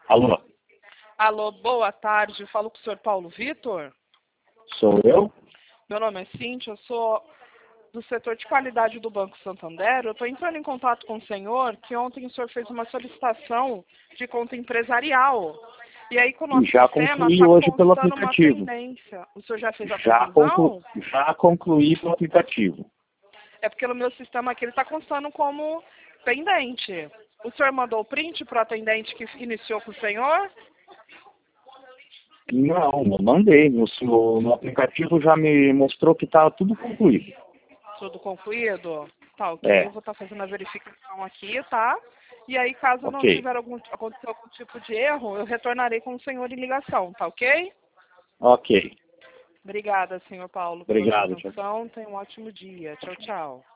Alô, Alô, boa tarde. Falo com o senhor Paulo Vitor. sou eu? Meu nome é Cíntia, eu sou do setor de qualidade do Banco Santander. Eu estou entrando em contato com o senhor, que ontem o senhor fez uma solicitação de conta empresarial. E aí, com o nosso Já sistema, concluí está hoje pelo constando uma aplicativo. pendência. O senhor já fez a Já, conclusão? já concluí pelo aplicativo. É porque no meu sistema aqui ele está constando como pendente. O senhor mandou o print para o atendente que iniciou com o senhor? Não, não mandei. No aplicativo já me mostrou que estava tudo concluído. Tudo concluído? Tá, ok. É, Eu vou estar fazendo a verificação aqui, tá? E aí, caso não ok. tiver acontecer algum tipo de erro, eu retornarei com o senhor em ligação, tá ok? Ok. Obrigada, senhor Paulo, pela sua Obrigado, tchau. atenção. Tenha um ótimo dia. Tchau, tchau.